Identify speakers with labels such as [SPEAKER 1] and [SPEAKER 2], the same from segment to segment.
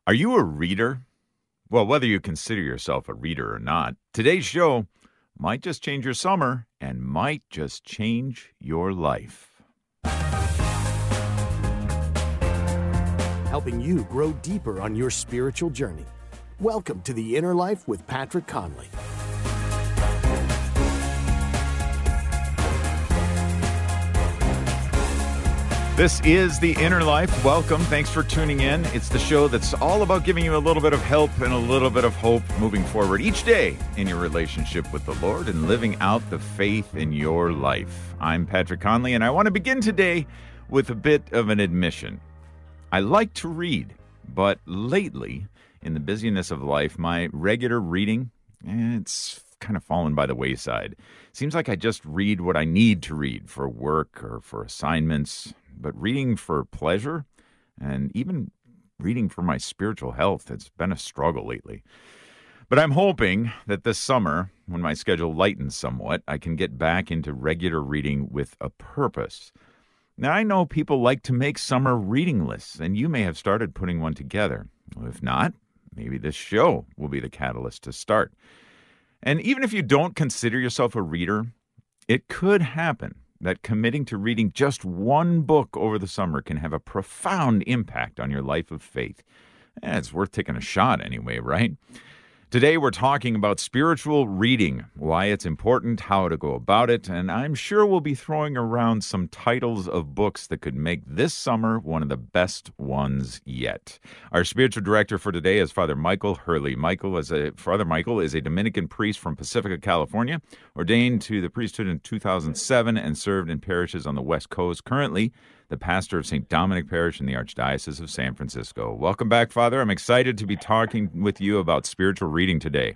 [SPEAKER 1] Are you a reader? Well, whether you consider yourself a reader or not, today's show might just change your summer and might just change your life.
[SPEAKER 2] Helping you grow deeper on your spiritual journey. Welcome to The Inner Life with Patrick Conley.
[SPEAKER 1] This is The Inner Life. Welcome. Thanks for tuning in. It's the show that's all about giving you a little bit of help and a little bit of hope moving forward each day in your relationship with the Lord and living out the faith in your life. I'm Patrick Conley, and I want to begin today with a bit of an admission. I like to read, but lately, in the busyness of life, my regular reading, it's kind of fallen by the wayside. Seems like I just read what I need to read for work or for assignments. But reading for pleasure and even reading for my spiritual health, it's been a struggle lately. But I'm hoping that this summer, when my schedule lightens somewhat, I can get back into regular reading with a purpose. Now, I know people like to make summer reading lists, and you may have started putting one together. If not, maybe this show will be the catalyst to start. And even if you don't consider yourself a reader, it could happen that committing to reading just one book over the summer can have a profound impact on your life of faith. It's worth taking a shot anyway, right? Today we're talking about spiritual reading, why it's important, how to go about it, and I'm sure we'll be throwing around some titles of books that could make this summer one of the best ones yet. Our spiritual director for today is Father Michael Hurley. Father Michael is a Dominican priest from Pacifica, California, ordained to the priesthood in 2007 and served in parishes on the West Coast. Currently, the pastor of St. Dominic Parish in the Archdiocese of San Francisco. Welcome back, Father. I'm excited to be talking with you about spiritual reading today.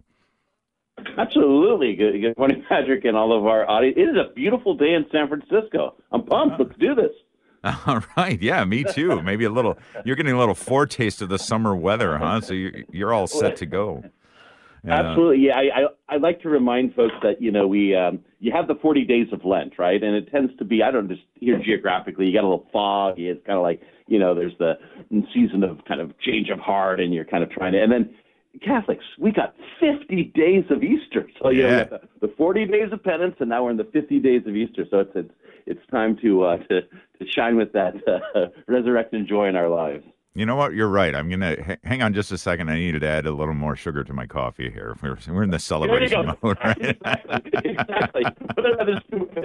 [SPEAKER 3] Absolutely. Good morning, Patrick, and all of our audience. It is a beautiful day in San Francisco. I'm pumped. Let's do this.
[SPEAKER 1] All right. Yeah, me too. Maybe you're getting a little foretaste of the summer weather, huh? So you're all set to go.
[SPEAKER 3] Absolutely. Yeah, I like to remind folks that, you have the 40 days of Lent, right? And it tends to be, I don't know, just here geographically, you got a little foggy. It's kind of like, there's the season of kind of change of heart, and you're kind of trying to, and then Catholics, we got 50 days of Easter. So, we got the 40 days of penance, and now we're in the 50 days of Easter. So it's time to shine with that resurrected joy in our lives.
[SPEAKER 1] You know what? You're right. I'm going to hang on just a second. I needed to add a little more sugar to my coffee here. We're in the celebration mode, right?
[SPEAKER 3] Exactly. Put another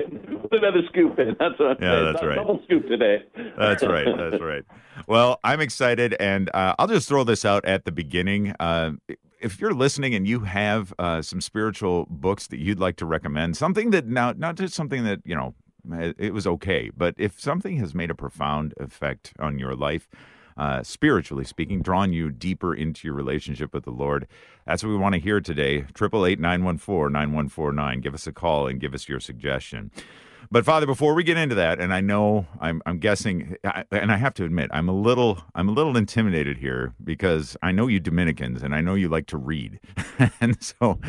[SPEAKER 3] scoop in. That's what I'm saying.
[SPEAKER 1] That's right.
[SPEAKER 3] Double scoop today.
[SPEAKER 1] That's right. Well, I'm excited, and I'll just throw this out at the beginning. If you're listening and you have some spiritual books that you'd like to recommend, something that not just something that, it was okay, but if something has made a profound effect on your life, spiritually speaking, drawing you deeper into your relationship with the Lord. That's what we want to hear today. 888-914-9149. Give us a call and give us your suggestion. But Father, before we get into that, and I know I'm guessing, and I have to admit, I'm a little intimidated here because I know you Dominicans, and I know you like to read, and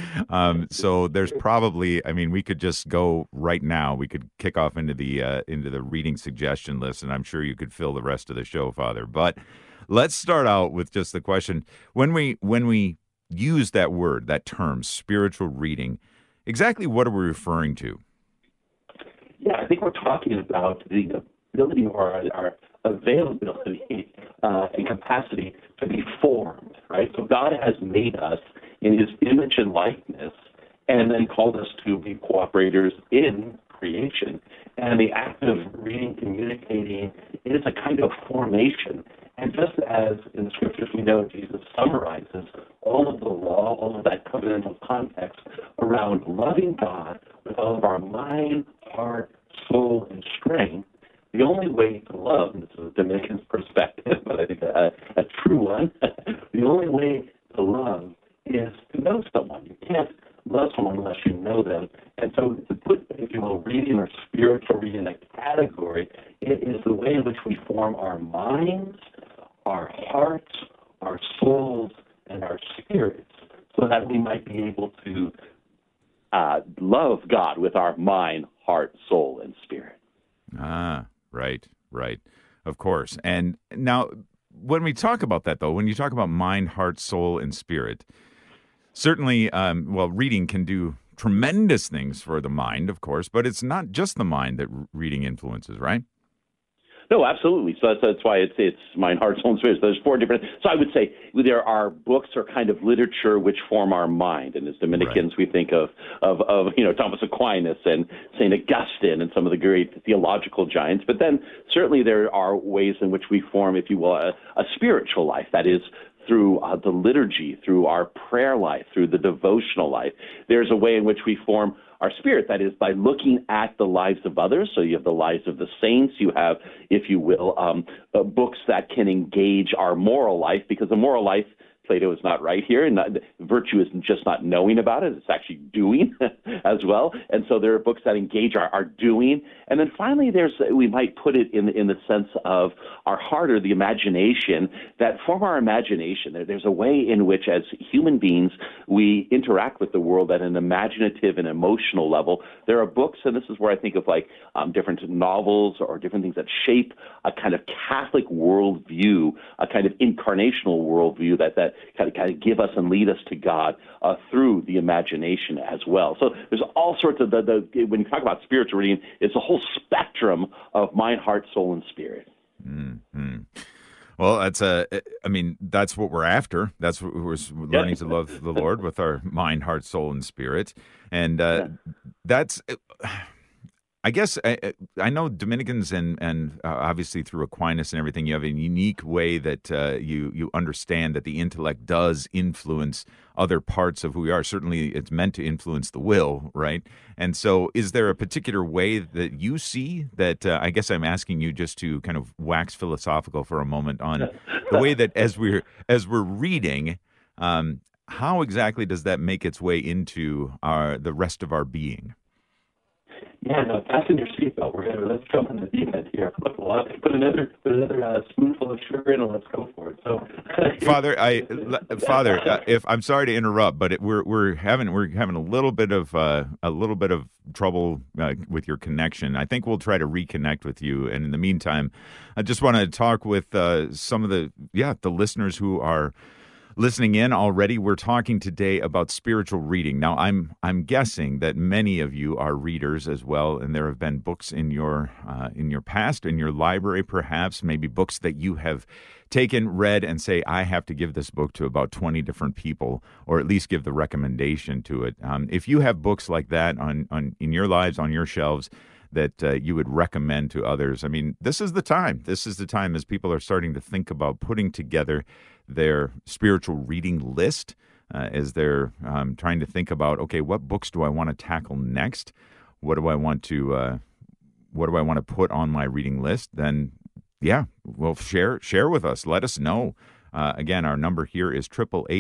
[SPEAKER 1] so there's probably, we could just go right now. We could kick off into the reading suggestion list, and I'm sure you could fill the rest of the show, Father. But let's start out with just the question: when we use that word, that term, spiritual reading, exactly what are we referring to?
[SPEAKER 3] Yeah, I think we're talking about the ability or our availability and capacity to be formed, right? So God has made us in his image and likeness and then called us to be cooperators in creation. And the act of reading, communicating is a kind of formation. And just as in the scriptures we know Jesus summarizes all of the law, all of that covenantal context around loving God with all of our mind, heart, soul, and strength, the only way to love, and this is a Dominican perspective, but I think a true one, the only way to love is to know someone. You can't love someone unless you know them. And so to put, if you will, reading or spiritual reading in a category, it is the way in which we form our minds, our hearts, our souls, and our spirits, so that we might be able to love God with our mind, heart, soul, and spirit.
[SPEAKER 1] Ah, right. Of course. And now, when we talk about that, though, when you talk about mind, heart, soul, and spirit, certainly, reading can do tremendous things for the mind, of course, but it's not just the mind that reading influences, right?
[SPEAKER 3] No, absolutely. So that's why it's mind, heart, soul, and spirit. So there's four different. So I would say there are books or kind of literature which form our mind. And as Dominicans, we think of Thomas Aquinas and Saint Augustine and some of the great theological giants. But then certainly there are ways in which we form, if you will, a spiritual life. That is through the liturgy, through our prayer life, through the devotional life. There's a way in which we form our spirit, that is by looking at the lives of others. So you have the lives of the saints. You have, if you will, books that can engage our moral life, because the moral life, Plato is not right here, and virtue isn't just not knowing about it, it's actually doing as well. And so there are books that engage our doing. And then finally, we might put it in the sense of our heart or the imagination, that form our imagination. There's a way in which, as human beings, we interact with the world at an imaginative and emotional level. There are books, and this is where I think of different novels or different things that shape a kind of Catholic worldview, a kind of incarnational worldview that kind of give us and lead us to God through the imagination as well. So there's all sorts of when you talk about spiritual reading, it's a whole spectrum of mind, heart, soul, and spirit.
[SPEAKER 1] Mm-hmm. Well, that's what we're after. That's what we're learning to love the Lord with our mind, heart, soul, and spirit. And that's, I guess, I know Dominicans and obviously through Aquinas and everything, you have a unique way that you understand that the intellect does influence other parts of who we are. Certainly, it's meant to influence the will, right? And so is there a particular way that you see that, I guess I'm asking you just to kind of wax philosophical for a moment on the way that as we're reading, how exactly does that make its way into the rest of our being?
[SPEAKER 3] Yeah, no, fasten your seatbelt. Let's jump in the deep end here. Put another spoonful of sugar in and let's go for it. So,
[SPEAKER 1] Father, if I'm sorry to interrupt, but we're having a little bit of trouble with your connection. I think we'll try to reconnect with you. And in the meantime, I just want to talk with some of the listeners who are listening in already. We're talking today about spiritual reading. Now, I'm guessing that many of you are readers as well, and there have been books in your past, in your library, perhaps, maybe books that you have taken, read, and say, I have to give this book to about 20 different people, or at least give the recommendation to it. If you have books like that in your lives, on your shelves, that you would recommend to others, I mean, this is the time. This is the time as people are starting to think about putting together their spiritual reading list, as they're trying to think about, okay, what books do I want to tackle next? What do I want to put on my reading list? Then, share with us. Let us know. Again, our number here is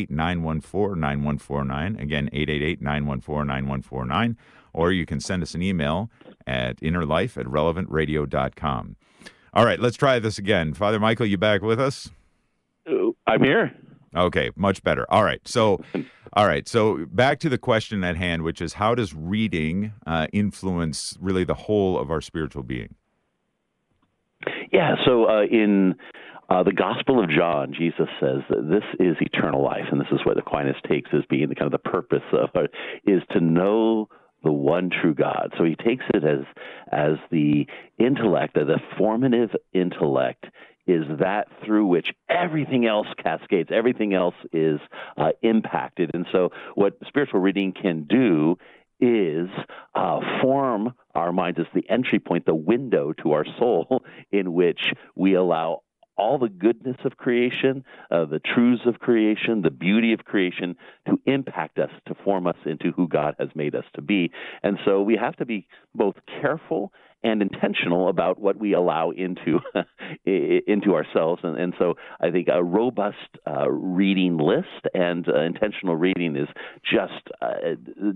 [SPEAKER 1] 888-914-9149. Again, 888-914-9149. Or you can send us an email at innerlife@relevantradio.com. All right, let's try this again. Father Michael, you back with us?
[SPEAKER 3] I'm here.
[SPEAKER 1] Okay, much better. All right. So back to the question at hand, which is, how does reading influence really the whole of our spiritual being?
[SPEAKER 3] Yeah. So in the Gospel of John, Jesus says that this is eternal life, and this is what Aquinas takes as being the kind of the purpose of it, is to know the one true God. So he takes it as the intellect, the formative intellect, is that through which everything else cascades, everything else is impacted. And so what spiritual reading can do is form our minds as the entry point, the window to our soul, in which we allow all the goodness of creation, the truths of creation, the beauty of creation to impact us, to form us into who God has made us to be. And so we have to be both careful and intentional about what we allow into ourselves. And so I think a robust reading list and intentional reading is just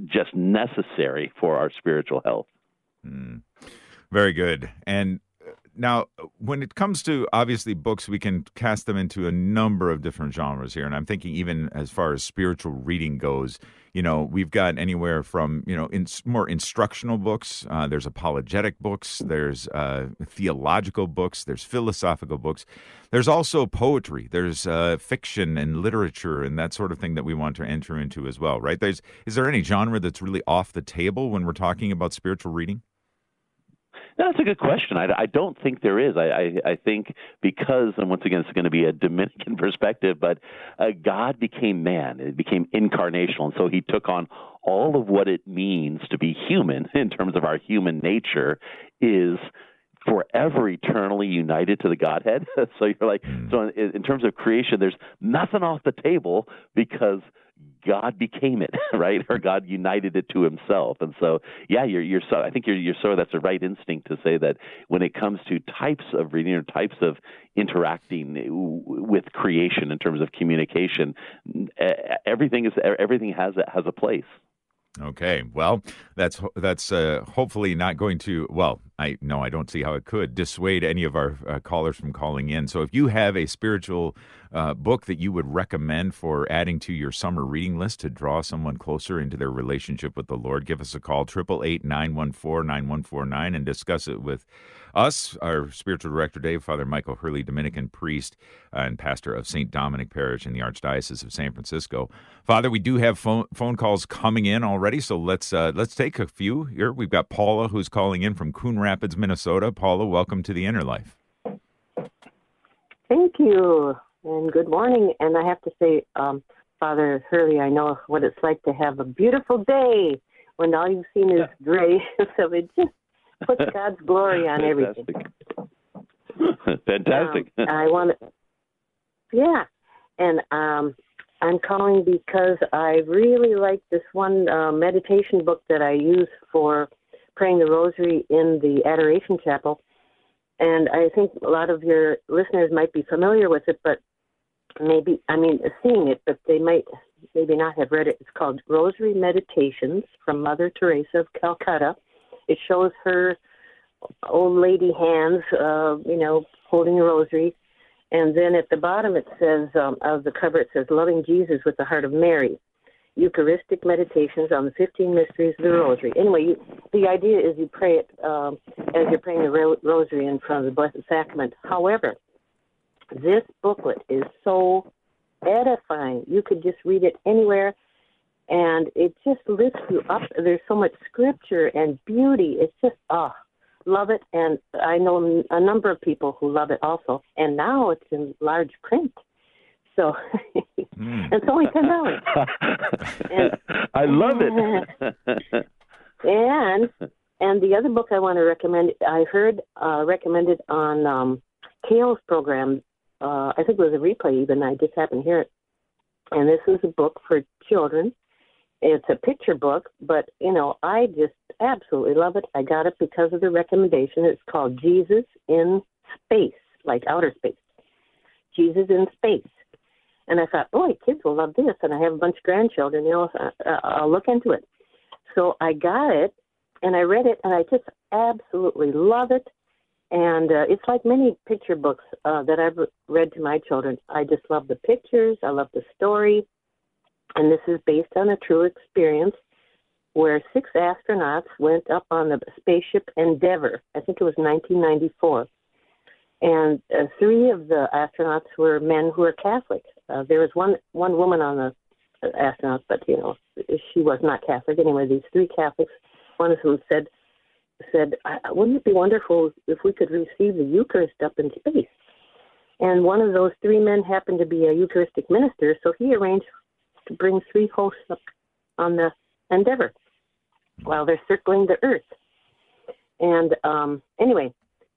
[SPEAKER 3] necessary for our spiritual health.
[SPEAKER 1] Very good. And Now, when it comes to obviously books, we can cast them into a number of different genres here. And I'm thinking even as far as spiritual reading goes, we've got anywhere from, more instructional books. There's apologetic books. There's theological books. There's philosophical books. There's also poetry. There's fiction and literature and that sort of thing that we want to enter into as well, right? Is there any genre that's really off the table when we're talking about spiritual reading?
[SPEAKER 3] No, that's a good question. I don't think there is. I think because, and once again, it's going to be a Dominican perspective, but God became man. It became incarnational. And so he took on all of what it means to be human in terms of our human nature is forever eternally united to the Godhead. So you're like, so in terms of creation, there's nothing off the table because God became it, right? Or God united it to himself. And so, yeah, I think that's the right instinct to say that when it comes to types of reading or types of interacting with creation in terms of communication, everything has a place.
[SPEAKER 1] Okay, well, that's hopefully not going to, I don't see how it could dissuade any of our callers from calling in. So if you have a spiritual book that you would recommend for adding to your summer reading list to draw someone closer into their relationship with the Lord, give us a call, 888-914-9149, and discuss it with us, our spiritual director, Dave, Father Michael Hurley, Dominican priest and pastor of St. Dominic Parish in the Archdiocese of San Francisco. Father, we do have phone calls coming in already, so let's take a few here. We've got Paula, who's calling in from Coon Rapids, Minnesota. Paula, welcome to the Inner Life.
[SPEAKER 4] Thank you, and good morning. And I have to say, Father Hurley, I know what it's like to have a beautiful day when all you've seen is gray, so it just puts God's glory on everything.
[SPEAKER 3] Fantastic.
[SPEAKER 4] And I'm calling because I really like this one meditation book that I use for praying the rosary in the Adoration Chapel. And I think a lot of your listeners might be familiar with it, but seeing it, but they might maybe not have read it. It's called Rosary Meditations from Mother Teresa of Calcutta. It shows her old lady hands, holding a rosary. And then at the bottom it says, of the cover, it says, Loving Jesus with the Heart of Mary, Eucharistic Meditations on the 15 Mysteries of the Rosary. Anyway, the idea is you pray it as you're praying the rosary in front of the Blessed Sacrament. However, this booklet is so edifying. You could just read it anywhere, and it just lifts you up. There's so much scripture and beauty. It's just, love it. And I know a number of people who love it also. And now it's in large print. So it's only $10.
[SPEAKER 3] I love it.
[SPEAKER 4] and the other book I want to recommend, I heard recommended on Kale's program. I think it was a replay even. I just happened to hear it. And this is a book for children. It's a picture book, but, I just absolutely love it. I got it because of the recommendation. It's called Jesus in Space, like outer space. Jesus in Space. And I thought, boy, kids will love this. And I have a bunch of grandchildren, so I'll look into it. So I got it, and I read it, and I just absolutely love it. And it's like many picture books that I've read to my children. I just love the pictures. I love the story. And this is based on a true experience where 6 astronauts went up on the spaceship Endeavour. I think it was 1994. And 3 of the astronauts were men who were Catholic. There was one woman on the astronauts, but, she was not Catholic. Anyway, these 3 Catholics, one of them said, wouldn't it be wonderful if we could receive the Eucharist up in space? And one of those 3 men happened to be a Eucharistic minister, so he arranged to bring 3 hosts up on the Endeavour while they're circling the Earth. And anyway,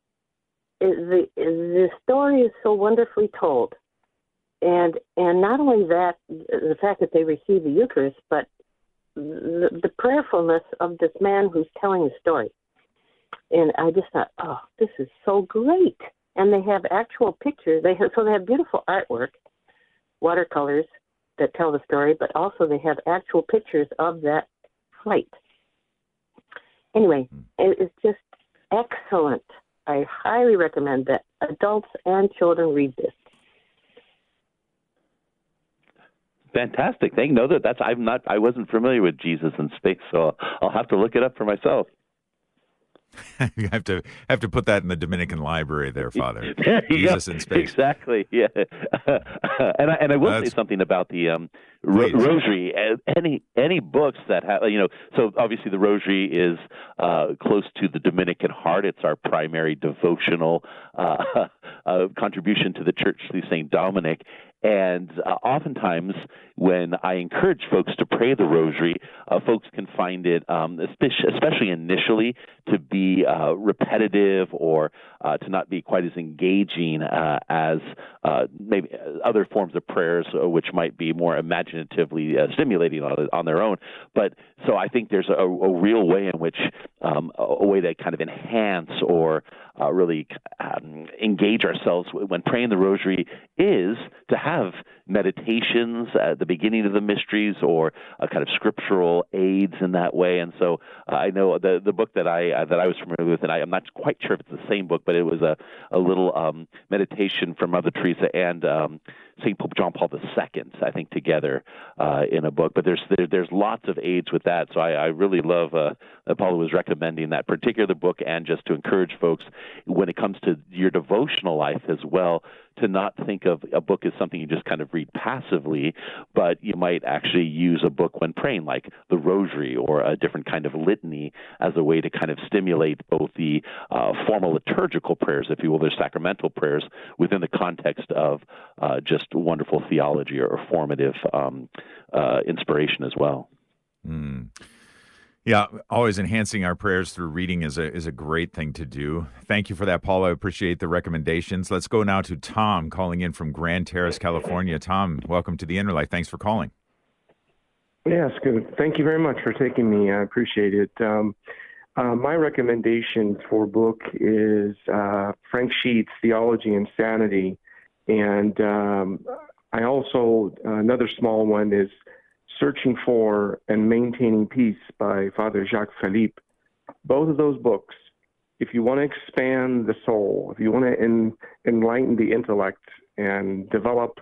[SPEAKER 4] the story is so wonderfully told. And not only that, the fact that they receive the Eucharist, but the prayerfulness of this man who's telling the story. And I just thought, this is so great. And they have actual pictures. They have beautiful artwork, watercolors that tell the story, but also they have actual pictures of that flight. Anyway, it's just excellent. I highly recommend that adults and children read this.
[SPEAKER 5] Fantastic. Thank you. No, I wasn't familiar with Jesus in Space, so I'll have to look it up for myself.
[SPEAKER 1] You have to put that in the Dominican library there, Father. Jesus in Space.
[SPEAKER 5] Exactly. Yeah. and I will say something about the Rosary. Any books that have, so obviously the Rosary is close to the Dominican heart. It's our primary devotional contribution to the Church through St. Dominic. And oftentimes, when I encourage folks to pray the Rosary, folks can find it, especially initially, to be repetitive or to not be quite as engaging as maybe other forms of prayers, which might be more imaginatively stimulating on their own. But so I think there's a real way in which a way to kind of enhance or really engage ourselves when praying the Rosary is to have meditations at the beginning of the mysteries or kind of scriptural aids in that way. And so I know the book that I was familiar with, and I'm not quite sure if it's the same book, but it was a little meditation from Mother Teresa and St. Pope John Paul II, I think, together in a book. But there's lots of aids with that. So I really love that Paula was recommending that particular book, and just to encourage folks when it comes to your devotional life as well, to not think of a book as something you just kind of read passively, but you might actually use a book when praying, like the Rosary or a different kind of litany, as a way to kind of stimulate both the formal liturgical prayers, if you will, their sacramental prayers, within the context of just wonderful theology or formative inspiration as well.
[SPEAKER 1] Mm. Yeah, always enhancing our prayers through reading is a great thing to do. Thank you for that, Paul. I appreciate the recommendations. Let's go now to Tom, calling in from Grand Terrace, California. Tom, welcome to the Inner Life. Thanks for calling.
[SPEAKER 6] Yes, good. Thank you very much for taking me. I appreciate it. My recommendation for book is Frank Sheets' Theology and Sanity. And I also, another small one is Searching for and Maintaining Peace by Father Jacques Philippe. Both of those books, if you want to expand the soul, if you want to enlighten the intellect and develop,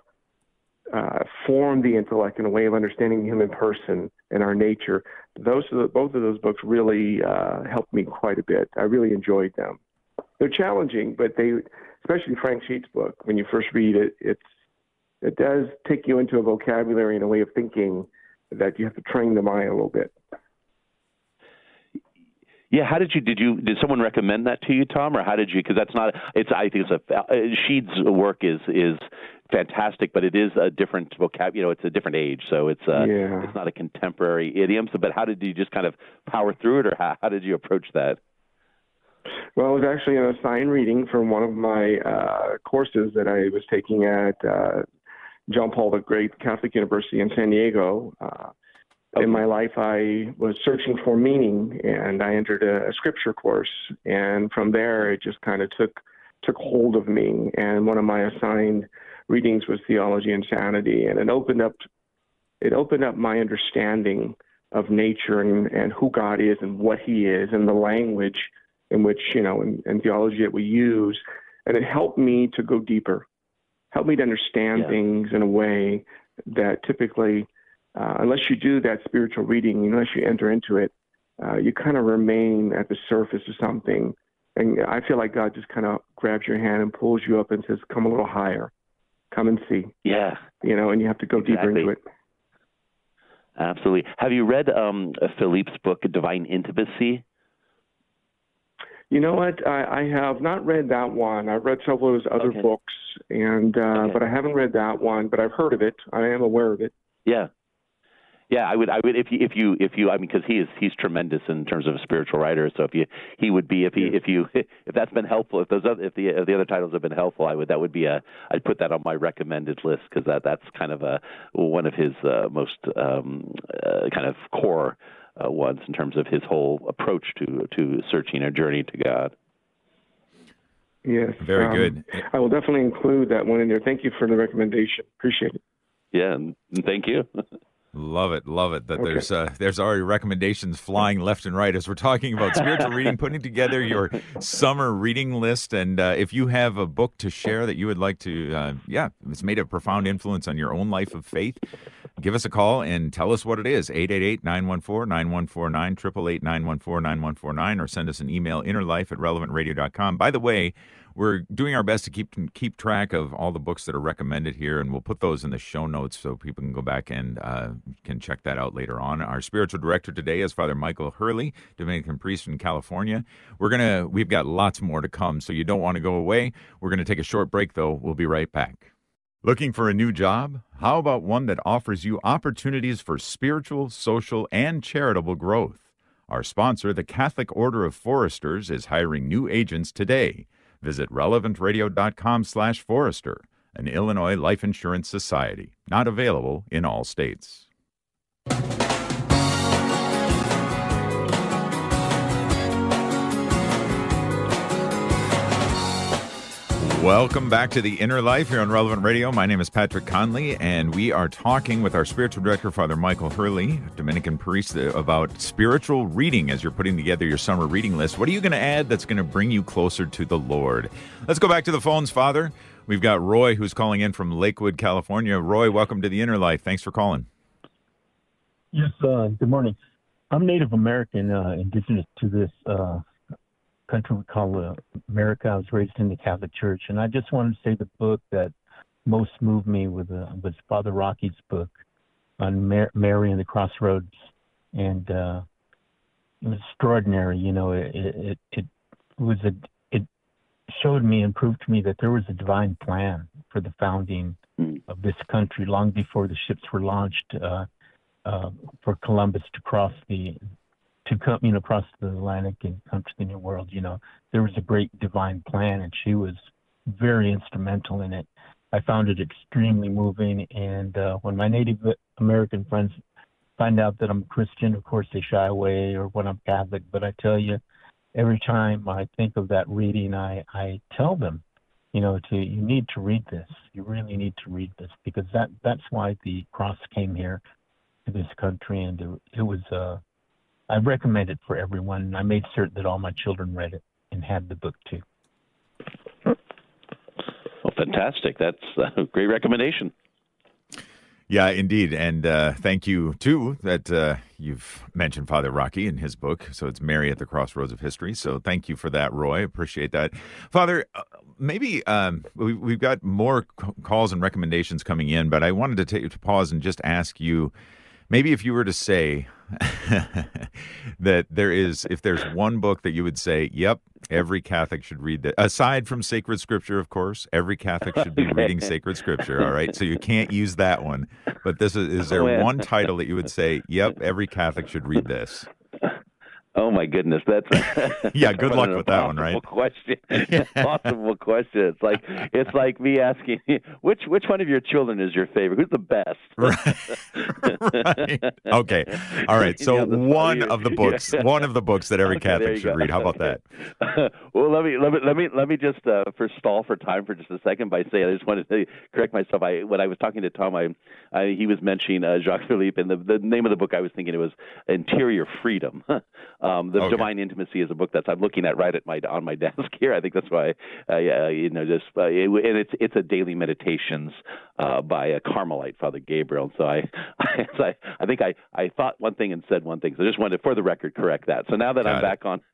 [SPEAKER 6] form the intellect in a way of understanding the human person and our nature, both of those books really helped me quite a bit. I really enjoyed them. They're challenging, but especially Frank Sheets' book, when you first read it, it does take you into a vocabulary and a way of thinking that you have to train the mind a little bit.
[SPEAKER 5] Yeah, how did someone recommend that to you, Tom, or how did you? Because I think Sheets' work is fantastic, but it is a different vocabulary. It's a different age, so it's not a contemporary idiom. So, but how did you just kind of power through it, or how did you approach that?
[SPEAKER 6] Well, it was actually an assigned reading from one of my courses that I was taking at John Paul the Great Catholic University in San Diego. In my life, I was searching for meaning, and I entered a scripture course. And from there, it just kind of took hold of me. And one of my assigned readings was Theology and Sanity, and it opened up my understanding of nature and who God is and what He is, and the language in which, in theology that we use. And it helped me to go deeper, helped me to understand things in a way that typically, unless you do that spiritual reading, unless you enter into it, you kind of remain at the surface of something. And I feel like God just kind of grabs your hand and pulls you up and says, come a little higher, come and see.
[SPEAKER 5] Yeah.
[SPEAKER 6] And you have to go deeper into it.
[SPEAKER 5] Absolutely. Have you read Philippe's book, Divine Intimacy?
[SPEAKER 6] You know what? I have not read that one. I've read several of his other books, but I haven't read that one. But I've heard of it. I am aware of it.
[SPEAKER 5] Yeah, I would if you I mean, because he's tremendous in terms of a spiritual writer. So if that's been helpful, if the other titles have been helpful, I'd put that on my recommended list, because that's kind of one of his most kind of core ones in terms of his whole approach to searching or journey to God.
[SPEAKER 6] Yes.
[SPEAKER 1] Very good.
[SPEAKER 6] I will definitely include that one in there. Thank you for the recommendation. Appreciate it.
[SPEAKER 5] Yeah, and thank you.
[SPEAKER 1] Love it, love it. That
[SPEAKER 6] Okay.
[SPEAKER 1] there's already recommendations flying left and right as we're talking about spiritual reading, putting together your summer reading list. And if you have a book to share that you would like to, it's made a profound influence on your own life of faith, give us a call and tell us what it is. 888-914-9149, 888-914-9149, or send us an email, innerlife@relevantradio.com. By the way, we're doing our best to keep track of all the books that are recommended here, and we'll put those in the show notes so people can go back and can check that out later on. Our spiritual director today is Father Michael Hurley, Dominican priest in California. We've got lots more to come, so you don't want to go away. We're going to take a short break, though. We'll be right back. Looking for a new job? How about one that offers you opportunities for spiritual, social, and charitable growth? Our sponsor, the Catholic Order of Foresters, is hiring new agents today. Visit relevantradio.com/Forester, an Illinois life insurance society. Not available in all states. Welcome back to The Inner Life here on Relevant Radio. My name is Patrick Conley, and we are talking with our spiritual director, Father Michael Hurley, Dominican priest, about spiritual reading as you're putting together your summer reading list. What are you going to add that's going to bring you closer to the Lord? Let's go back to the phones, Father. We've got Roy, who's calling in from Lakewood, California. Roy, welcome to The Inner Life. Thanks for calling.
[SPEAKER 7] Yes, good morning. I'm Native American, indigenous to this country we call America. I was raised in the Catholic Church, and I just wanted to say the book that most moved me was Father Rocky's book on Mary and the Crossroads, and it was extraordinary. You know, it showed me and proved to me that there was a divine plan for the founding of this country long before the ships were launched for Columbus to cross across the Atlantic and come to the New World. You know, there was a great divine plan, and she was very instrumental in it. I found it extremely moving, and when my Native American friends find out that I'm Christian, of course they shy away, or when I'm Catholic. But I tell you, every time I think of that reading, I tell them, you know, you need to read this. You really need to read this, because that's why the cross came here to this country, and it was I recommend it for everyone, and I made certain that all my children read it and had the book too.
[SPEAKER 5] Well, fantastic. That's a great recommendation.
[SPEAKER 1] Yeah, indeed. And thank you, too, that you've mentioned Father Rocky in his book. So it's Mary at the Crossroads of History. So thank you for that, Roy. Appreciate that. Father, maybe we've got more calls and recommendations coming in, but I wanted to take to pause and just ask you, maybe if you were to say that if there's one book that you would say, yep, every Catholic should read that, aside from sacred scripture, of course, every Catholic should be reading sacred scripture, all right? So you can't use that one. But is there one title that you would say, yep, every Catholic should read this?
[SPEAKER 5] Oh my goodness, that's
[SPEAKER 1] yeah. Good luck with that one, right?
[SPEAKER 5] Question, impossible question. It's like me asking which one of your children is your favorite? Who's the best?
[SPEAKER 1] Right. Right. Okay. All right. So one of the books that every Catholic should read. How about that?
[SPEAKER 5] Well, let me just stall for time for just a second by saying I just wanted to correct myself. When I was talking to Tom, he was mentioning Jacques Philippe, and the name of the book I was thinking it was Interior Freedom. Divine Intimacy is a book that I'm looking at right on my desk here. I think that's why, and it's a daily meditations by a Carmelite, Father Gabriel. And so I think I thought one thing and said one thing. So I just wanted to, for the record, correct that. So now that I'm back on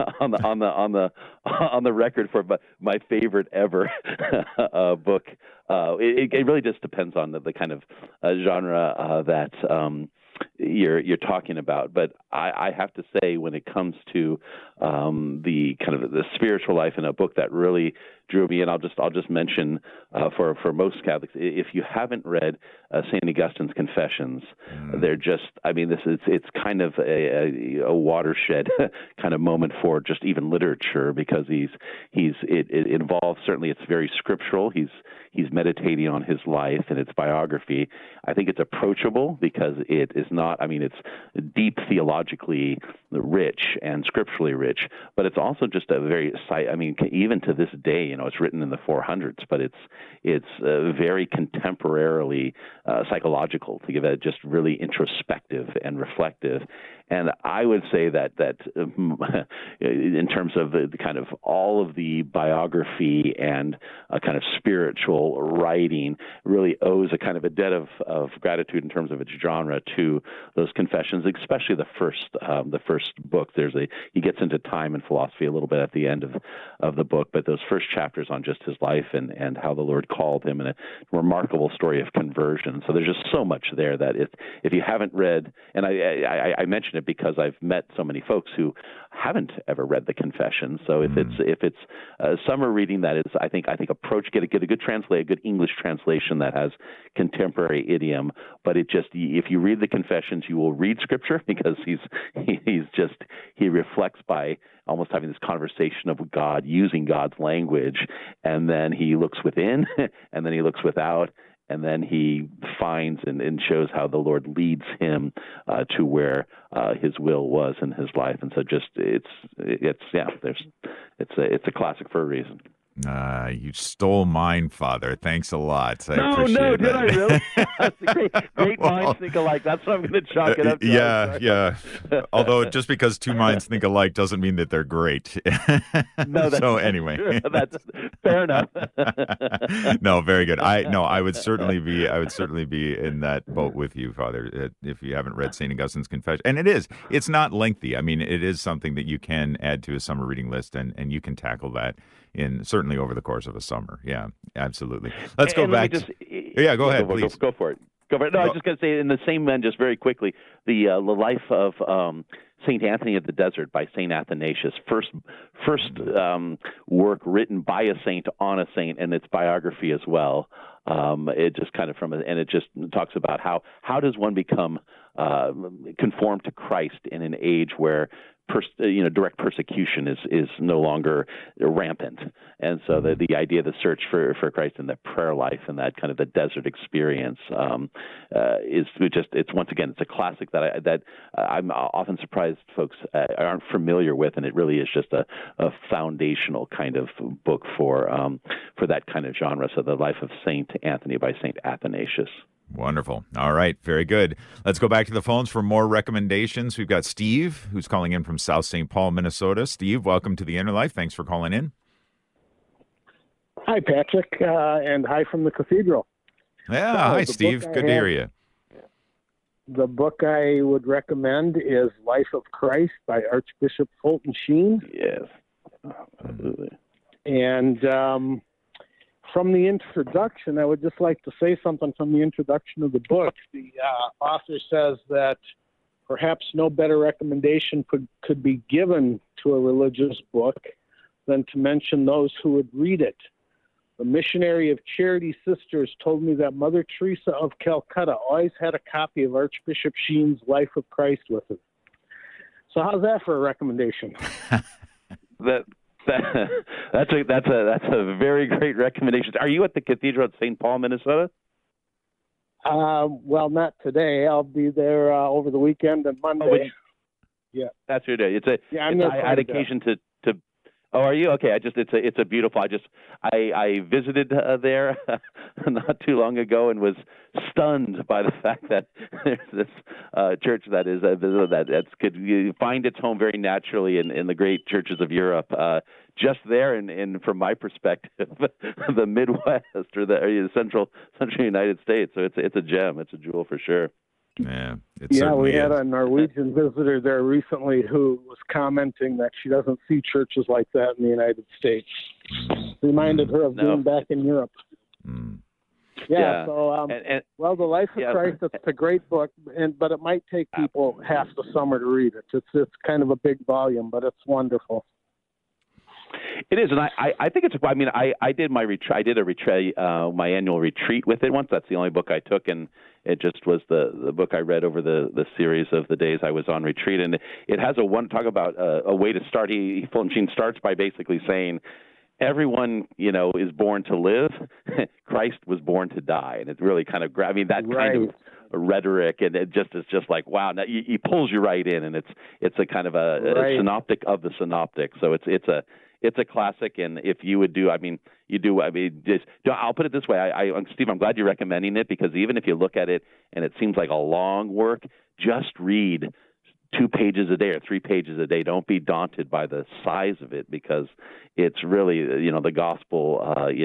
[SPEAKER 5] the record for my favorite ever book, it really just depends on the kind of genre that you're talking about. But I have to say, when it comes to the kind of the spiritual life in a book that really drew me in, I'll just mention for most Catholics, if you haven't read St. Augustine's Confessions, they're just, I mean, it's kind of a watershed kind of moment for just even literature, because it involves, certainly it's very scriptural. He's meditating on his life and its biography. I think it's approachable because it is not, I mean, it's deep theologically rich and scripturally rich, but it's also just a very, I mean, even to this day it's written in the 400s, but it's very contemporarily psychological, to give it just really introspective and reflective. And I would say that in terms of the kind of all of the biography and kind of spiritual writing really owes a kind of a debt of gratitude in terms of its genre to those confessions, especially the first book. He gets into time and philosophy a little bit at the end of the book, but those first chapters on just his life and how the Lord called him, and a remarkable story of conversion. So there's just so much there that if you haven't read, and I mention it because I've met so many folks who haven't ever read the Confessions. So if it's a summer reading that is, I think get a good English translation that has contemporary idiom. But if you read the Confessions, you will read Scripture, because he reflects by almost having this conversation of God, using God's language, and then he looks within, and then he looks without. And then he finds and shows how the Lord leads him to where his will was in his life. And so it's a classic for a reason.
[SPEAKER 1] You stole mine, Father. Thanks a lot.
[SPEAKER 5] Did I really? Great minds think alike. That's what I'm going to chalk it up to.
[SPEAKER 1] Yeah. Although just because two minds think alike doesn't mean that they're great.
[SPEAKER 5] No, that's
[SPEAKER 1] so anyway,
[SPEAKER 5] that's fair enough.
[SPEAKER 1] No, very good. I would certainly be in that boat with you, Father. If you haven't read St. Augustine's Confession, and it's not lengthy. I mean, it is something that you can add to a summer reading list, and you can tackle that certainly over the course of a summer. Yeah, absolutely. Let's go back. Go ahead, please.
[SPEAKER 5] Go for it. No, I was just going to say, in the same vein, just very quickly, the life of St. Anthony of the Desert by St. Athanasius, first work written by a saint on a saint, and its biography as well. It just kind of and it just talks about how does one become conformed to Christ in an age where direct persecution is no longer rampant. And so the idea of the search for Christ and the prayer life and that kind of the desert experience it's once again, it's a classic that I'm often surprised folks aren't familiar with, and it really is just a foundational kind of book for that kind of genre. So the life of Saint Anthony by Saint Athanasius.
[SPEAKER 1] Wonderful. All right. Very good. Let's go back to the phones for more recommendations. We've got Steve, who's calling in from South St. Paul, Minnesota. Steve, welcome to the Inner Life. Thanks for calling in.
[SPEAKER 8] Hi, Patrick, and hi from the cathedral.
[SPEAKER 1] Yeah, hi, Steve. Good to hear you.
[SPEAKER 8] The book I would recommend is Life of Christ by Archbishop Fulton Sheen.
[SPEAKER 5] Yes, absolutely.
[SPEAKER 8] And from the introduction, I would just like to say something from the introduction of the book. The author says that perhaps no better recommendation could be given to a religious book than to mention those who would read it. The missionary of Charity Sisters told me that Mother Teresa of Calcutta always had a copy of Archbishop Sheen's Life of Christ with her. So how's that for a recommendation?
[SPEAKER 5] That's a very great recommendation. Are you at the Cathedral at St. Paul, Minnesota?
[SPEAKER 8] Well, not today. I'll be there over the weekend and Monday. Yeah,
[SPEAKER 5] that's your day. I had occasion to. Oh, are you? Okay. It's a beautiful. I visited there not too long ago and was stunned by the fact that there's this church that could find its home very naturally in the great churches of Europe. Just there, and from my perspective, the Midwest or the central United States. So it's a gem. It's a jewel for sure.
[SPEAKER 1] Yeah,
[SPEAKER 8] we had a Norwegian visitor there recently who was commenting that she doesn't see churches like that in the United States. Reminded her of being back in Europe. So the Life of Christ, it's a great book, but it might take people half the summer to read it. It's kind of a big volume, but it's wonderful.
[SPEAKER 5] It is, and I think it's. I mean, I did my retreat. I did a retreat, my annual retreat with it once. That's the only book I took, and it just was the book I read over the series of the days I was on retreat. And it has talk about a way to start. Fulton Sheen starts by basically saying, everyone, is born to live. Christ was born to die, and it really kind of kind of rhetoric, and it just is just like, wow. Now he pulls you right in, and it's a kind of a synoptic of the synoptic. So it's a classic. And if you would do, I'll put it this way. Steve, I'm glad you're recommending it, because even if you look at it and it seems like a long work, just read 2 pages a day or 3 pages a day. Don't be daunted by the size of it, because it's really, the gospel,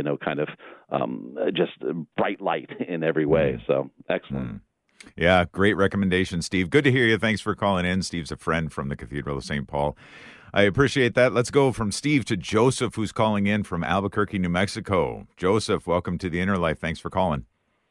[SPEAKER 5] just bright light in every way. So excellent.
[SPEAKER 1] Yeah, great recommendation, Steve. Good to hear you. Thanks for calling in. Steve's a friend from the Cathedral of St. Paul. I appreciate that. Let's go from Steve to Joseph, who's calling in from Albuquerque, New Mexico. Joseph, welcome to the Inner Life. Thanks for calling.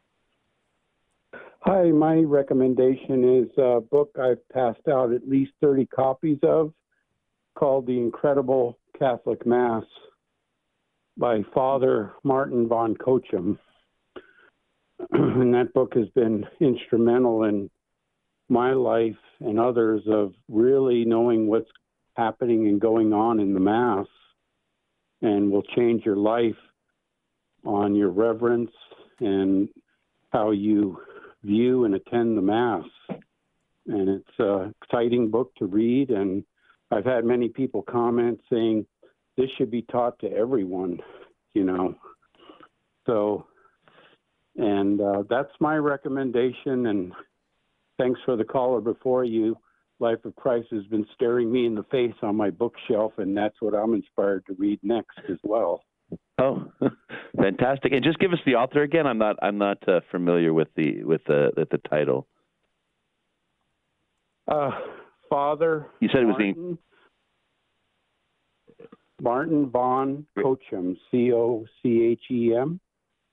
[SPEAKER 9] Hi, my recommendation is a book I've passed out at least 30 copies of, called The Incredible Catholic Mass by Father Martin von Kochum. And that book has been instrumental in my life and others of really knowing what's happening and going on in the Mass, and will change your life on your reverence and how you view and attend the Mass. And it's an exciting book to read, and I've had many people comment saying this should be taught to everyone, So, and that's my recommendation, and thanks for the caller before you. Life of Christ has been staring me in the face on my bookshelf, and that's what I'm inspired to read next as well.
[SPEAKER 5] Oh, fantastic! And just give us the author again. I'm not familiar with the title.
[SPEAKER 9] Father.
[SPEAKER 5] You said it was
[SPEAKER 9] Martin von Kochum, Kochem.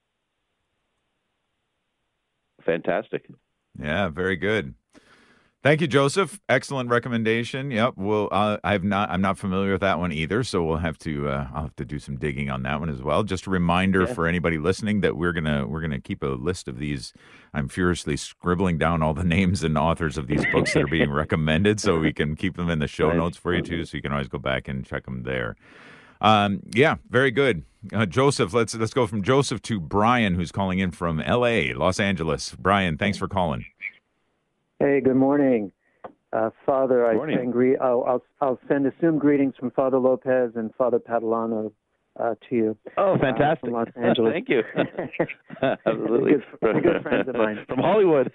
[SPEAKER 5] Fantastic.
[SPEAKER 1] Yeah, very good. Thank you, Joseph. Excellent recommendation. Yep. Well, I'm not familiar with that one either, so we'll have to I'll have to do some digging on that one as well. Just a reminder for anybody listening that we're gonna keep a list of these. I'm furiously scribbling down all the names and authors of these books that are being recommended, so we can keep them in the show notes for you too, so you can always go back and check them there. Very good. Joseph, let's go from Joseph to Brian, who's calling in from L.A., Los Angeles. Brian, thanks for calling.
[SPEAKER 10] Hey, good morning, Father.
[SPEAKER 5] Morning.
[SPEAKER 10] I'll send assumed greetings from Father Lopez and Father Padalano to you.
[SPEAKER 5] Oh, fantastic!
[SPEAKER 10] From Los Angeles.
[SPEAKER 5] Thank you. Absolutely,
[SPEAKER 10] good friends of mine
[SPEAKER 5] from Hollywood.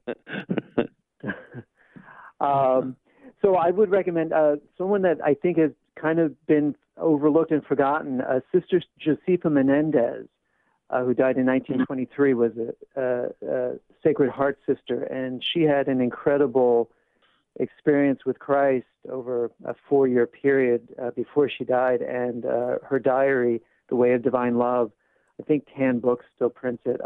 [SPEAKER 10] So I would recommend someone that I think has kind of been overlooked and forgotten. Sister Josefa Menendez, who died in 1923, was a Sacred Heart sister, and she had an incredible experience with Christ over a 4-year period before she died. And her diary, The Way of Divine Love, I think Tan Books still prints it.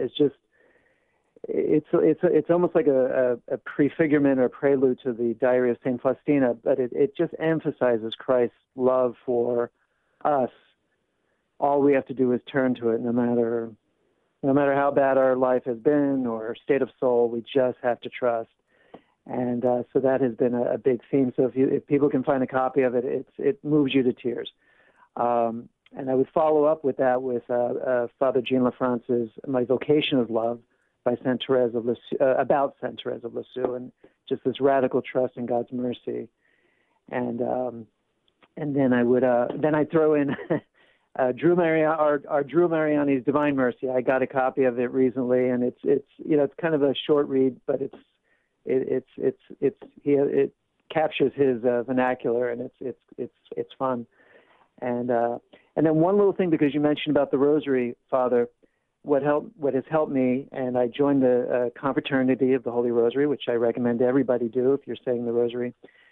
[SPEAKER 10] It's almost like a prefigurement or prelude to the Diary of Saint Faustina, but it just emphasizes Christ's love for us. All we have to do is turn to it, no matter how bad our life has been or state of soul. We just have to trust. And so that has been a big theme. So if people can find a copy of it, it moves you to tears. And I would follow up with that with Father Jean Lafrance's My Vocation of Love by Saint Therese of Lisieux, about Saint Therese of Lisieux, and just this radical trust in God's mercy. And then I'd throw in our Drew Mariani's Divine Mercy. I got a copy of it recently, and it's kind of a short read, but it captures his vernacular, and it's fun. And then one little thing, because you mentioned about the Rosary, Father, what has helped me, and I joined the Confraternity of the Holy Rosary, which I recommend everybody do if you're saying the Rosary.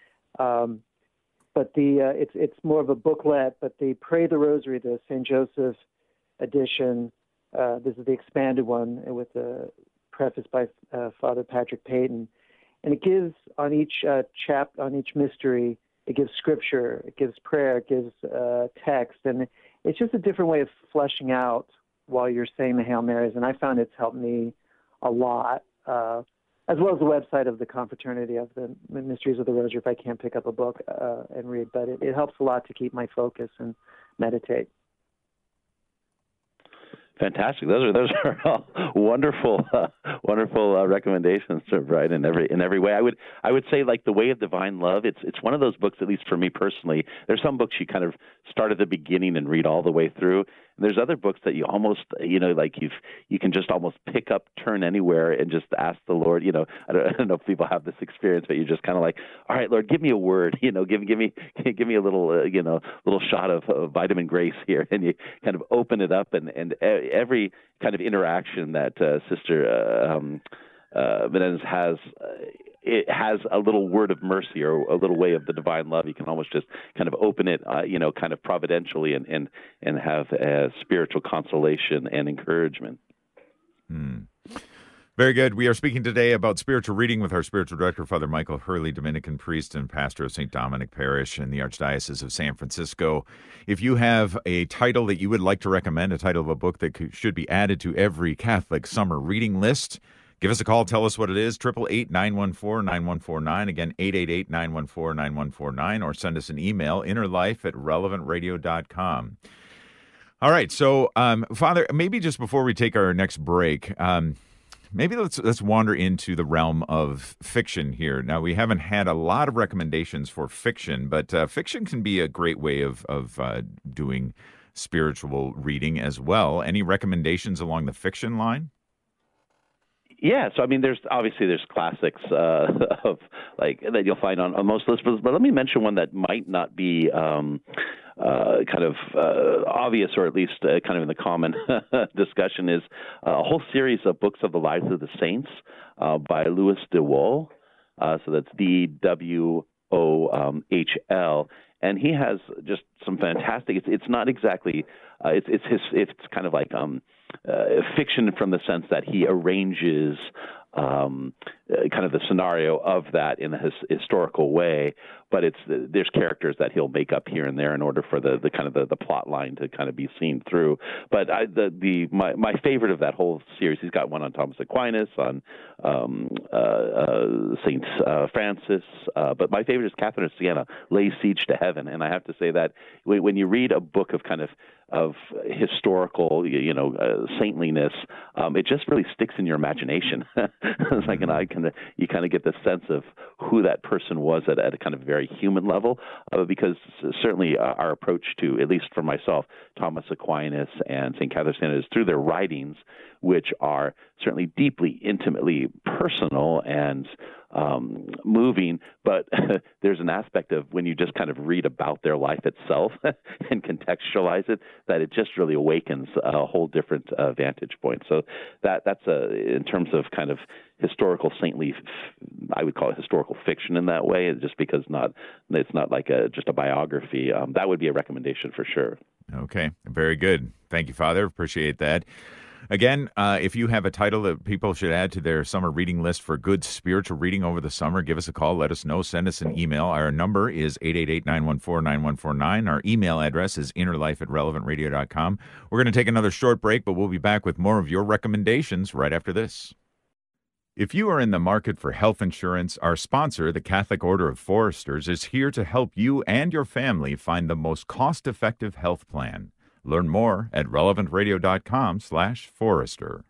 [SPEAKER 10] But it's more of a booklet, but the Pray the Rosary, the St. Joseph edition, this is the expanded one with the preface by Father Patrick Payton, and it gives on each on each mystery, it gives scripture, it gives prayer, it gives text, and it's just a different way of fleshing out while you're saying the Hail Marys, and I found it's helped me a lot, as well as the website of the Confraternity of the Mysteries of the Rosary if I can't pick up a book and read, but it helps a lot to keep my focus and meditate.
[SPEAKER 5] Fantastic. Those are all wonderful recommendations, right? In every way. I would say, like, The Way of Divine Love. It's one of those books, at least for me personally. There's some books you kind of start at the beginning and read all the way through. And there's other books that you almost, like you can just almost pick up, turn anywhere, and just ask the Lord. I don't know if people have this experience, but you're just kind of like, all right, Lord, give me a word. Give me a little little shot of vitamin grace here, and you kind of open it up, and every kind of interaction that Sister Menendez has. It has a little word of mercy or a little way of the divine love. You can almost just kind of open it, kind of providentially and have a spiritual consolation and encouragement.
[SPEAKER 1] Very good. We are speaking today about spiritual reading with our spiritual director, Father Michael Hurley, Dominican priest and pastor of St. Dominic Parish in the Archdiocese of San Francisco. If you have a title that you would like to recommend, a title of a book that should be added to every Catholic summer reading list, give us a call. Tell us what it is. 888-914-9149. Again, 888-914-9149. Or send us an email, innerlife@relevantradio.com. All right. So, Father, maybe just before we take our next break, maybe let's wander into the realm of fiction here. Now, we haven't had a lot of recommendations for fiction, but fiction can be a great way of doing spiritual reading as well. Any recommendations along the fiction line?
[SPEAKER 5] Yeah, so I mean, there's classics of like that you'll find on most lists, but let me mention one that might not be kind of obvious, or at least kind of in the common discussion, is a whole series of books of the lives of the saints by Louis de Wohl. So that's DWOHL, and he has just some fantastic. It's not exactly it's kind of like fiction from the sense that he arranges kind of the scenario of that in a historical way, but there's characters that he'll make up here and there in order for the kind of the plot line to kind of be seen through. But my favorite of that whole series, he's got one on Thomas Aquinas, on Saint Francis, but my favorite is Catherine of Siena, Lay Siege to Heaven. And I have to say that when you read a book of kind of historical, saintliness, it just really sticks in your imagination. It's like you kind of get the sense of who that person was at a kind of very human level, because certainly our approach to, at least for myself, Thomas Aquinas and St. Catherine of Siena is through their writings, which are certainly deeply, intimately personal and moving, but there's an aspect of when you just kind of read about their life itself and contextualize it, that it just really awakens a whole different vantage point. So that's in terms of kind of historical saintly, I would call it historical fiction in that way, just because it's not like just a biography. That would be a recommendation for sure.
[SPEAKER 1] Okay, very good. Thank you, Father. Appreciate that. Again, if you have a title that people should add to their summer reading list for good spiritual reading over the summer, give us a call. Let us know. Send us an email. Our number is 888-914-9149. Our email address is innerlife@relevantradio.com. We're going to take another short break, but we'll be back with more of your recommendations right after this. If you are in the market for health insurance, our sponsor, the Catholic Order of Foresters, is here to help you and your family find the most cost-effective health plan. Learn more at relevantradio.com/Forester.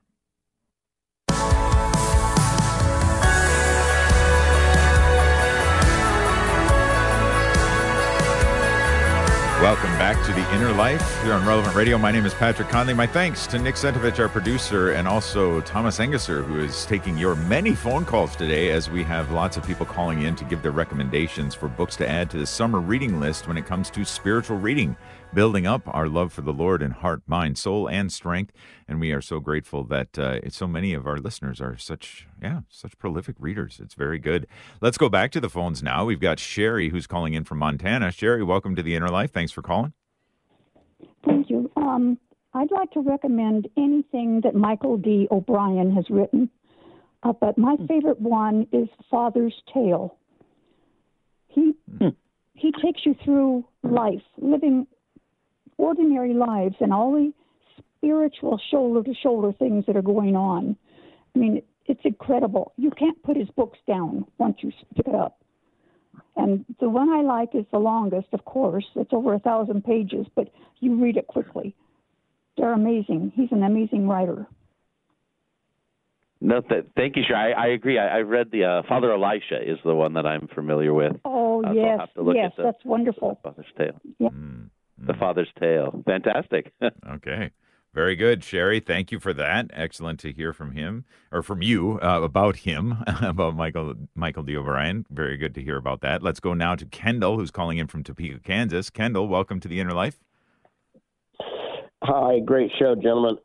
[SPEAKER 1] Welcome back to The Inner Life here on Relevant Radio. My name is Patrick Conley. My thanks to Nick Sentovich, our producer, and also Thomas Engesser, who is taking your many phone calls today, as we have lots of people calling in to give their recommendations for books to add to the summer reading list when it comes to spiritual reading, building up our love for the Lord in heart, mind, soul, and strength. And we are so grateful that so many of our listeners are such prolific readers. It's very good. Let's go back to the phones now. We've got Sherry, who's calling in from Montana. Sherry, welcome to The Inner Life. Thanks for calling.
[SPEAKER 11] Thank you. I'd like to recommend anything that Michael D. O'Brien has written, but my favorite one is Father's Tale. He takes you through life, living ordinary lives, and all the spiritual shoulder-to-shoulder things that are going on. I mean, it's incredible. You can't put his books down once you pick it up. And the one I like is the longest, of course. It's over 1,000 pages, but you read it quickly. they're amazing. He's an amazing writer.
[SPEAKER 5] No, thank you, Sherry. I agree. I've read the Father Elisha is the one that I'm familiar with.
[SPEAKER 11] Oh,
[SPEAKER 5] So
[SPEAKER 11] yes,
[SPEAKER 5] I'll have to look
[SPEAKER 11] yes,
[SPEAKER 5] at
[SPEAKER 11] that's wonderful.
[SPEAKER 5] The Father's Tale.
[SPEAKER 11] Yeah.
[SPEAKER 5] The Father's Tale. Fantastic.
[SPEAKER 1] Okay. Very good, Sherry. Thank you for that. Excellent to hear from him, or from you, about him, about Michael D. O'Brien. Very good to hear about that. Let's go now to Kendall, who's calling in from Topeka, Kansas. Kendall, welcome to The Inner Life.
[SPEAKER 12] Hi, great show, gentlemen.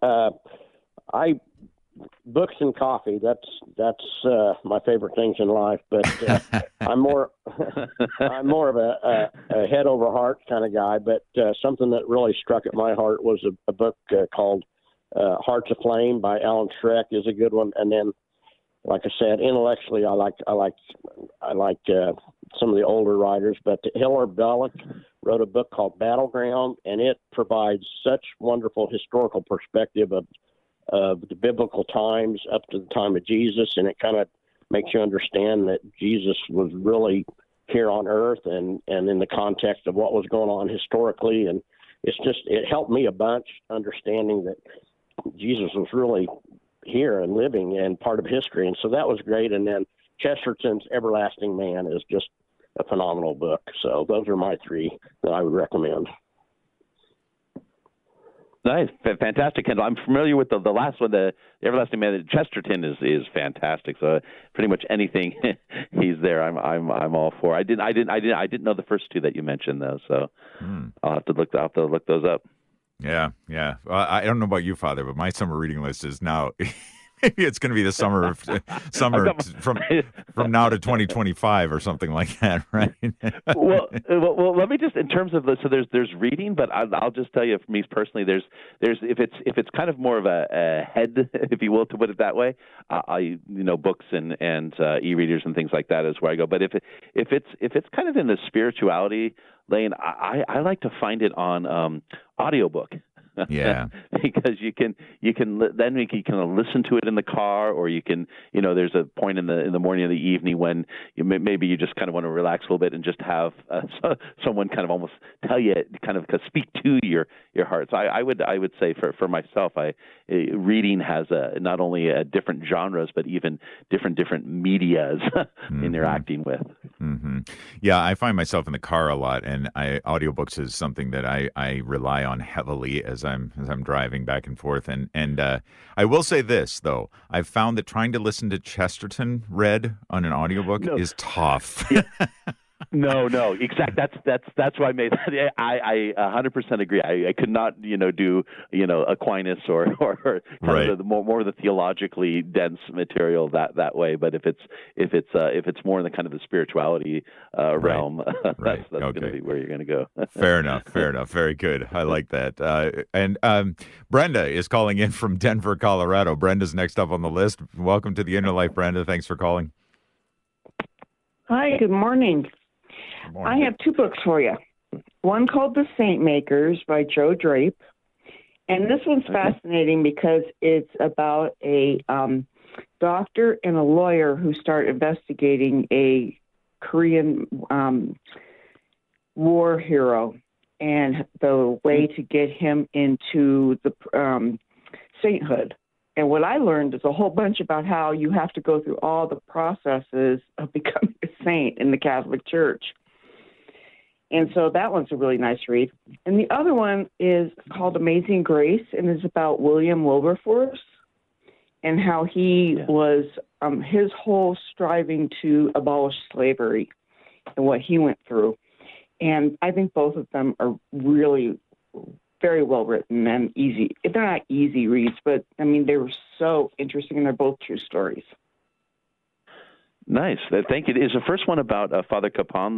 [SPEAKER 12] Books and coffee, that's my favorite things in life, but I'm more of a head over heart kind of guy. But something that really struck at my heart was a book called Hearts Aflame by Alan Schreck is a good one. And then, like I said, intellectually, I like some of the older writers, but Hilaire Belloc wrote a book called Battleground, and it provides such wonderful historical perspective of the biblical times up to the time of Jesus, and it kind of makes you understand that Jesus was really here on earth and in the context of what was going on historically. And it helped me a bunch understanding that Jesus was really here and living and part of history. And so that was great. And then Chesterton's Everlasting Man is just a phenomenal book. So those are my three that I would recommend.
[SPEAKER 5] Nice, fantastic, Kendall. I'm familiar with the last one, the Everlasting Man. Chesterton is fantastic. So pretty much anything he's there, I'm all for. I didn't know the first two that you mentioned though. So I'll have to look those up.
[SPEAKER 1] Yeah. Well, I don't know about you, Father, but my summer reading list is now. Maybe it's going to be the summer from now to 2025 or something like that, right?
[SPEAKER 5] well, let me just, in terms of there's reading, but I'll just tell you, for me personally, there's if it's kind of more of a head, if you will, to put it that way, books and e-readers and things like that is where I go. But if it's kind of in the spirituality lane, I like to find it on audiobook.
[SPEAKER 1] Yeah,
[SPEAKER 5] because you can listen to it in the car, or you can, there's a point in the morning or the evening when maybe you just kind of want to relax a little bit and just have someone kind of almost tell you, kind of speak to your heart. So I would say for myself, reading has not only different genres but even different medias interacting with.
[SPEAKER 1] Mm-hmm. Yeah, I find myself in the car a lot, and audiobooks is something that I rely on heavily as I'm driving back and forth. And I will say this, though. I've found that trying to listen to Chesterton read on an audiobook is tough.
[SPEAKER 5] Yeah. No, exactly. That's why I made that. I 100% agree. I could not, do, Aquinas or kind of the more of the theologically dense material that way. But if it's more in the kind of the spirituality realm, that's going to be where you're going to go.
[SPEAKER 1] Fair enough. Very good. I like that. And Brenda is calling in from Denver, Colorado. Brenda's next up on the list. Welcome to the Inner Life, Brenda. Thanks for calling.
[SPEAKER 13] Hi. Good morning. I have two books for you. One called The Saint Makers by Joe Drape. And this one's fascinating because it's about a doctor and a lawyer who start investigating a Korean war hero and the way to get him into the sainthood. And what I learned is a whole bunch about how you have to go through all the processes of becoming a saint in the Catholic Church. And so that one's a really nice read. And the other one is called Amazing Grace, and is about William Wilberforce and how he was, his whole striving to abolish slavery and what he went through. And I think both of them are really very well written and easy. They're not easy reads, but I mean, they were so interesting, and they're both true stories.
[SPEAKER 5] Nice. Thank you. Is the first one about Father Capon,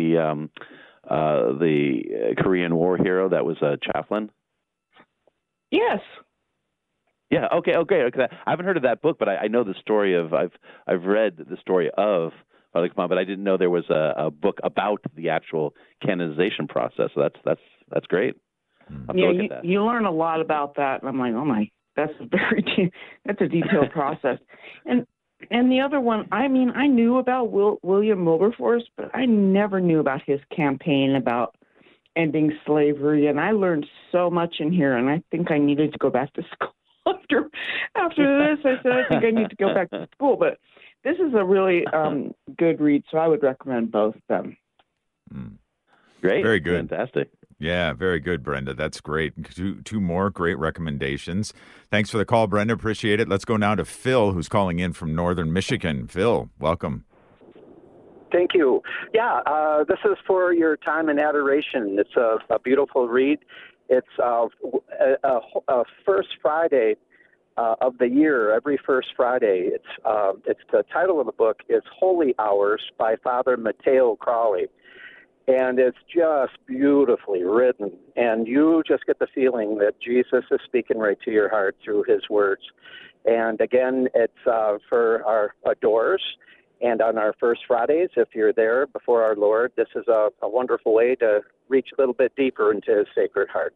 [SPEAKER 5] the Korean war hero that was a chaplain?
[SPEAKER 13] Yes.
[SPEAKER 5] Yeah. Okay. I haven't heard of that book, but I know the story of. I've read the story of Father Capon, but I didn't know there was a book about the actual canonization process. So that's great.
[SPEAKER 13] Yeah, you learn a lot about that, and I'm like, oh my, that's a detailed process. And the other one, I mean, I knew about William Wilberforce, but I never knew about his campaign about ending slavery, and I learned so much in here, and I think I needed to go back to school. After this, I said, I think I need to go back to school. But this is a really good read, so I would recommend both of them.
[SPEAKER 5] Great.
[SPEAKER 1] Very good.
[SPEAKER 5] Fantastic.
[SPEAKER 1] Yeah, very good, Brenda. That's great. Two more great recommendations. Thanks for the call, Brenda. Appreciate it. Let's go now to Phil, who's calling in from Northern Michigan. Phil, welcome.
[SPEAKER 14] Thank you. Yeah, this is for your time in adoration. It's a beautiful read. It's a first Friday of the year, every first Friday. It's the title of the book is Holy Hours by Father Matteo Crawley. And it's just beautifully written. And you just get the feeling that Jesus is speaking right to your heart through his words. And again, it's for our adorers. And on our first Fridays, if you're there before our Lord, this is a wonderful way to reach a little bit deeper into his sacred heart.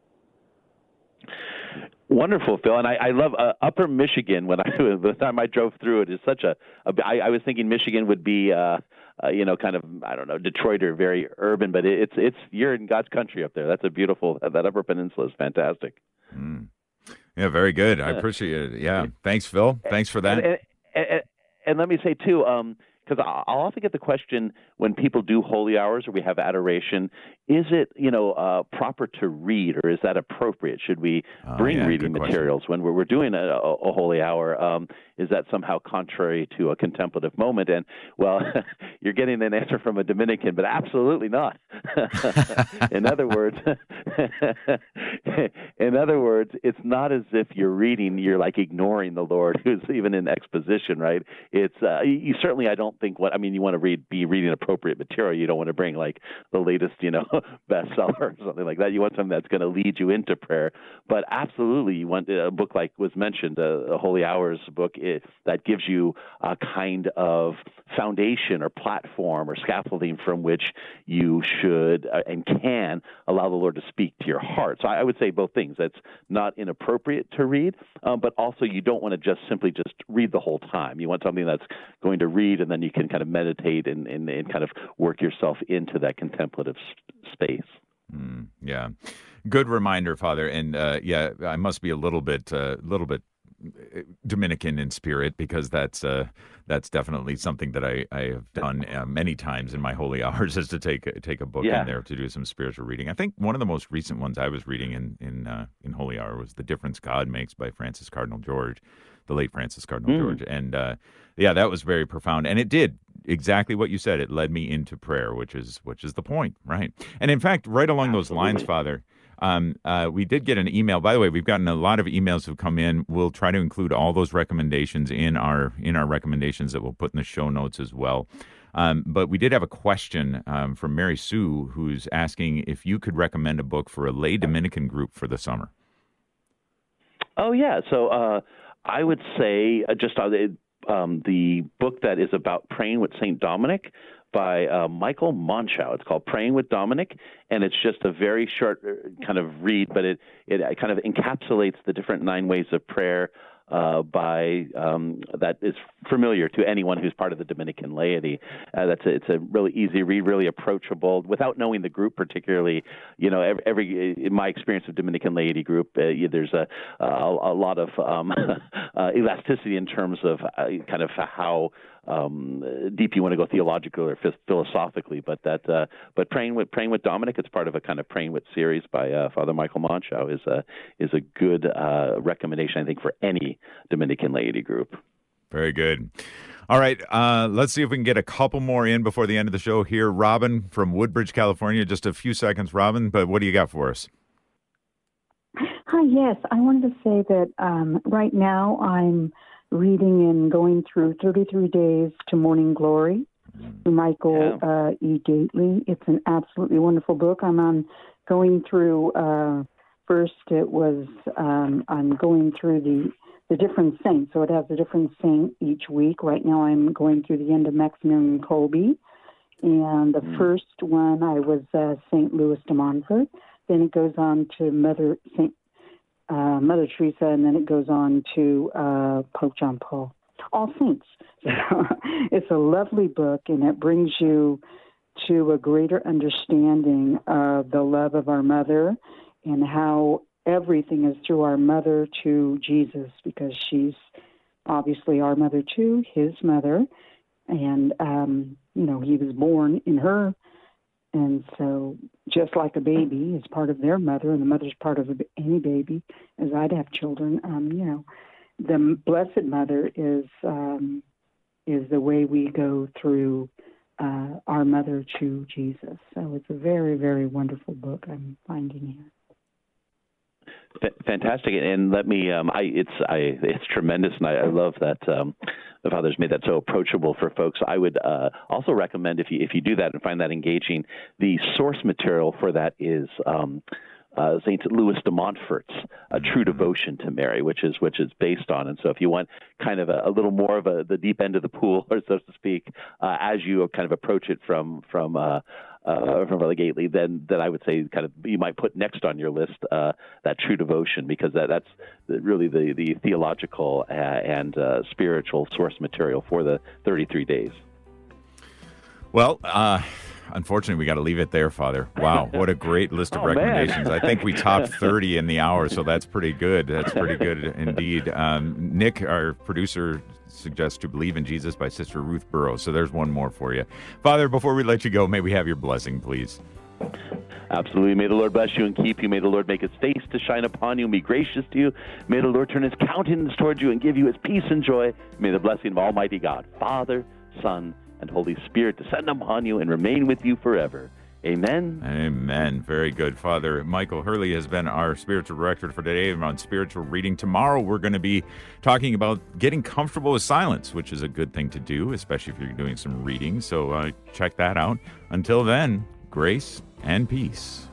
[SPEAKER 5] Wonderful, Phil. And I love Upper Michigan. By the time I drove through it, is such I was thinking Michigan would be, kind of, I don't know, Detroit or very urban, but it's you're in God's country up there. That's a beautiful, that Upper Peninsula is fantastic.
[SPEAKER 1] Yeah, very good. I appreciate it. Yeah. Thanks, Phil. Thanks for that.
[SPEAKER 5] And let me say, too, because I'll often get the question when people do holy hours or we have adoration, is it, proper to read, or is that appropriate? Should we bring reading materials when we're doing a holy hour? Is that somehow contrary to a contemplative moment? And, well, you're getting an answer from a Dominican, but absolutely not. In other words, it's not as if you're reading, you're like ignoring the Lord who's even in exposition, right? It's you certainly, I don't think you want to be reading appropriate material. You don't want to bring like the latest, bestseller or something like that. You want something that's going to lead you into prayer. But absolutely, you want a book like was mentioned, a Holy Hours book that gives you a kind of foundation or platform or scaffolding from which you should and can allow the Lord to speak to your heart. So I would say both things. That's not inappropriate to read, but also you don't want to just simply read the whole time. You want something that's going to read, and then you can kind of meditate and kind of work yourself into that contemplative space.
[SPEAKER 1] Yeah, good reminder, Father. And I must be a little bit Dominican in spirit, because that's definitely something that I have done many times in my holy hours, is to take a book in there to do some spiritual reading. I think one of the most recent ones I was reading in holy hour was "The Difference God Makes" by Francis Cardinal George, the late Francis Cardinal George, and that was very profound, and it did exactly what you said. It led me into prayer, which is the point, right? And in fact, right along those lines, Father. We did get an email. By the way, we've gotten a lot of emails have come in. We'll try to include all those recommendations in our recommendations that we'll put in the show notes as well. But we did have a question from Mary Sue, who's asking if you could recommend a book for a lay Dominican group for the summer.
[SPEAKER 5] Oh, yeah. So I would say the book that is about praying with St. Dominic by Michael Monschau. It's called Praying with Dominic, and it's just a very short kind of read, but it kind of encapsulates the different 9 ways of prayer that is familiar to anyone who's part of the Dominican laity. It's a really easy read, really approachable, without knowing the group particularly. In my experience of Dominican laity group, there's a lot of elasticity in terms of kind of how deep you want to go theologically or philosophically, but praying with Dominic, it's part of a kind of Praying with series by Father Michael Monschau, is a good recommendation, I think, for any Dominican laity group.
[SPEAKER 1] Very good. All right, let's see if we can get a couple more in before the end of the show here. Robin from Woodbridge, California. Just a few seconds, Robin, but what do you got for us?
[SPEAKER 11] Hi, yes. I wanted to say that right now I'm reading and going through 33 Days to Morning Glory by Michael E. Gately. It's an absolutely wonderful book. I'm going through, first it was, I'm going through the different saints. So it has a different saint each week. Right now I'm going through the end of Maximilian Kolbe. And the first one I was St. Louis de Montfort. Then it goes on to Mother Teresa, and then it goes on to Pope John Paul. All saints. So it's a lovely book, and it brings you
[SPEAKER 15] to a greater understanding of the love of our mother and how everything is through our mother to Jesus, because she's obviously our mother too, his mother. And, he was born in her. And so just like a baby is part of their mother, and the mother's part of any baby, as I'd have children, the Blessed Mother is the way we go through our mother to Jesus. So it's a very, very wonderful book I'm finding here.
[SPEAKER 5] Fantastic, and let me. It's tremendous, and I love that the Father's made that so approachable for folks. I would also recommend, if you do that and find that engaging, the source material for that is Saint Louis de Montfort's A True Devotion to Mary, which is based on. And so if you want kind of a little more of the deep end of the pool, or so to speak, as you kind of approach it from Brother Gately, then I would say kind of you might put next on your list that True Devotion, because that's really the theological and spiritual source material for the 33 days.
[SPEAKER 1] Well, unfortunately, we got to leave it there, Father. Wow, what a great list of recommendations. Man. I think we topped 30 in the hour, so that's pretty good. That's pretty good indeed. Nick, our producer, suggests To Believe in Jesus by Sister Ruth Burrows. So there's one more for you. Father, before we let you go, may we have your blessing, please?
[SPEAKER 5] Absolutely. May the Lord bless you and keep you. May the Lord make his face to shine upon you and be gracious to you. May the Lord turn his countenance towards you and give you his peace and joy. May the blessing of Almighty God, Father, Son, and Holy Spirit descend upon you and remain with you forever. Amen.
[SPEAKER 1] Amen. Very good. Father Michael Hurley has been our spiritual director for today on spiritual reading. Tomorrow we're going to be talking about getting comfortable with silence, which is a good thing to do, especially if you're doing some reading. So check that out. Until then, grace and peace.